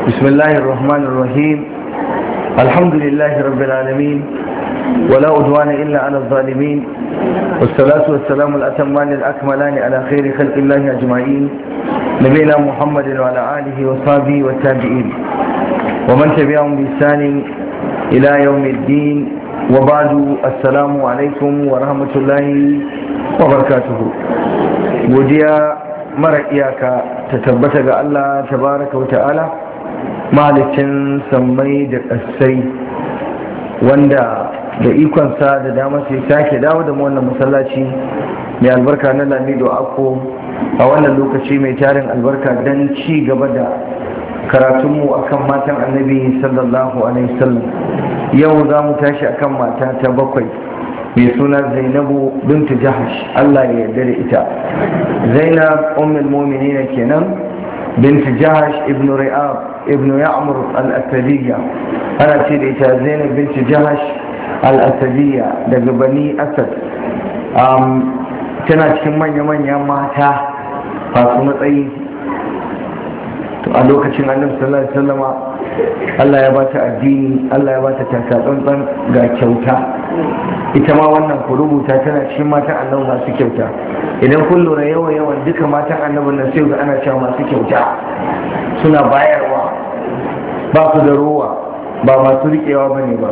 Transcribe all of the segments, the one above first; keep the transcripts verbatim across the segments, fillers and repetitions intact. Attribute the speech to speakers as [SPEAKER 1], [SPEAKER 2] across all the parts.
[SPEAKER 1] بسم الله الرحمن الرحيم. الحمد لله رب العالمين، ولا عدوان إلا على الظالمين، والصلاة والسلام الأتمان الأكملان على خير خلق الله أجمعين، نبينا محمد وعلى آله وصحبه والتابعين ومن تبعهم بإحسان إلى يوم الدين، وبعد. السلام عليكم ورحمة الله وبركاته. godiya mara iyaka ta tabbata ga Allah tabaraka wa ta'ala, mahalicin sammai da ƙasai, wanda da ikonsa da dama sai sake dawo da mu wannan masallaci mai albarka na Lamido Akko a wannan lokaci mai tarin albarka don ci gaba da karatunmu akan matan annabi sallallahu alaihi wasallam. Yau za mu tashi akan mata ta bakwai mai suna Zainabu bintu Jahash, Allah ya yarda da ita. Zainab ummul mu'minin kenan, bintu Jahash ibn Ri'ab ibn Ya'mur al-Asadiyya. Ana ce da ita Zainab bintu Jahash al-Asadiyya daga Bani Asad. Tana cikin manya-manyan mata masu matsayi. To a lokacin Annabi sallallahu alaihi wasallama Allah ya bata addini, Allah ya bata takatsantsan ga kyauta. Ita ma wannan ku rubuta tana cikin matan annabi masu kyauta. Idan kun lura yawan yawan duka matan annabin nan sai ga ana cewa masu kyauta, suna bayarwa, ba su da ruwa, ba masu riƙewa ba ne ba.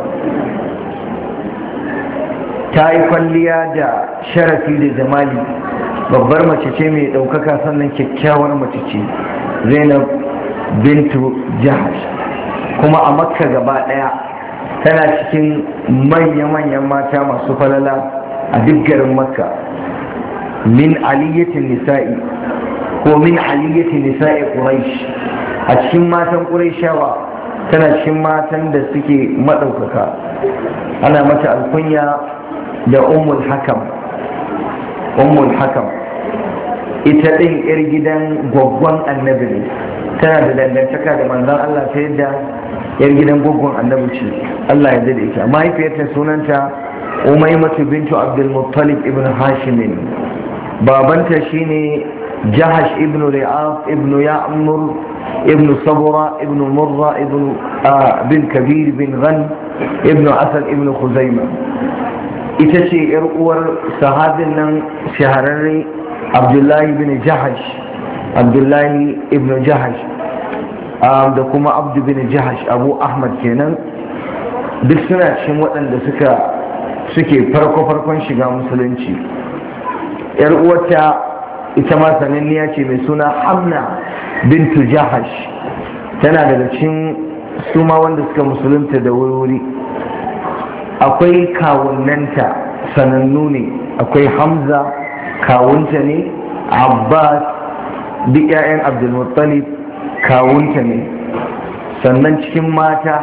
[SPEAKER 1] Ta yi kwalliya da sharafi da jamali, babbar mace ce mai ɗaukaka, sannan kyakkyawar mace ce Zainab bintu Jahash. Kuma a Makka gaba ɗaya tana cikin manya-manyan mata masu falala a duk garin Makka. Min aliyyatin nisa'i ko min aliyyatin nisa'i Quraish, a cikin matan Qurayshawa tana cikin matan da suke maɗaukaka. Ana mata alkunya da Ummul Hakam. Ummul Hakam ita ɗin 'yar gidan gwaggon annabi ne, tana da dangantaka da manzon Allah ta yadda 'yar gidan gwaggon annabi ce. Allah ya dade ita. Mahaifiyarta sunanta Umaymatu bintu Abdul Muttalib ibn Hashim. Babanta shine Jahash ibn Ri'ab ibn Ya'mur ibn Sabra ibn Murra ibn bin Kabir bin Ghan ibn Asad ibn Khuzaima. Ita ce 'yar uwar sahabin nan shahararre Abdullahi ibn Jahash, Abdullahi ibn Jahash da kuma Abdu bin Jahash, Abu Ahmad kenan. Duk suna cikin waɗanda suka suke farko-farkon shiga musulunci. Yar uwarta ita ma sananniya ce mai suna Hamna bintu Jahash, tana daga cikin suma wanda suka musulunta da wuri. Akwai kawunnanta sanannu ne, akwai Hamza kawunta ne, Abbas duk 'ya'yan Abdulmuttalib kawunta ne. Sannan cikin mata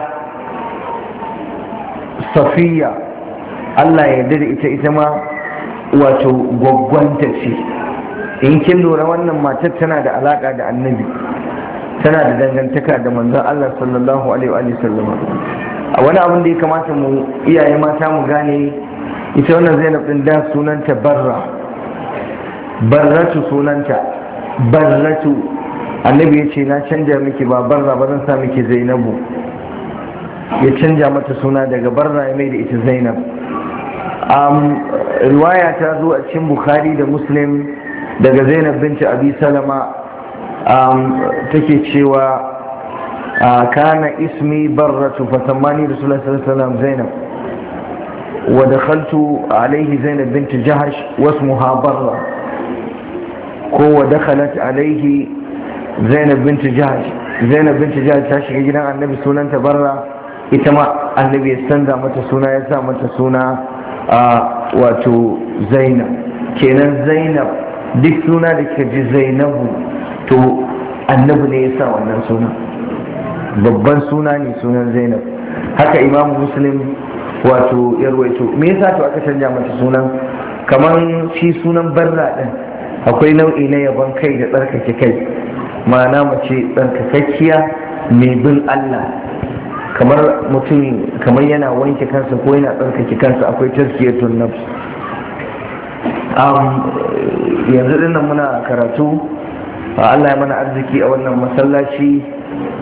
[SPEAKER 1] Safiya, Allah ya yarda da ita, ita ma wato gwaggwanta ce. In kin lura wannan matar tana da alaka da annabi, tana da dangantaka da manzon Allah sallallahu alaihi wa sallam. A wani abin da ya kamata mu iyaye mata mu gane, ita wannan Zainab din da sunanta Barra, Barratu sunanta, Barratu. Annabi ya ce na canja miki ba Barra ba, zan sa miki Zainabu. Ya canja mata suna daga Barra ya mai da ita Zainab. um, riwaya ta zo a cikin Bukhari da Muslim daga Zainab binti Abi Salama, um, take cewa kana ismi Barratu fasammani Rasulullah sallallahu alaihi wasallam Zainab wa dakhaltu alayhi Zainab binti Jahash wasmuha Barra, ko wa dakhalat alayhi Zainab binti Jahash. Zainab binti Jahash ta shiga gidan annabi, sunanta Barra. Ita ma annabi ya canza mata suna, ya sa mata suna wato Zainab. Kenan Zainab, duk suna da ke ji Zainabu to annabi ne ya sa wannan suna, babban suna ne sunan Zainab. Haka Imam Muslim wato ya rawaito. Me yasa to aka canja mata sunan? Kamar shi sunan Barra din akwai nau'i na yabon kai da tsarkake kai, ma'ana mace tsarkakakkiya mai bin Allah, kamar mutum kamar yana wanke kansa ko yana tsarkake kansa, akwai tazkiyatun nafs. yanzu dinnan muna karatu, Allah ya mana arziki a wannan masallaci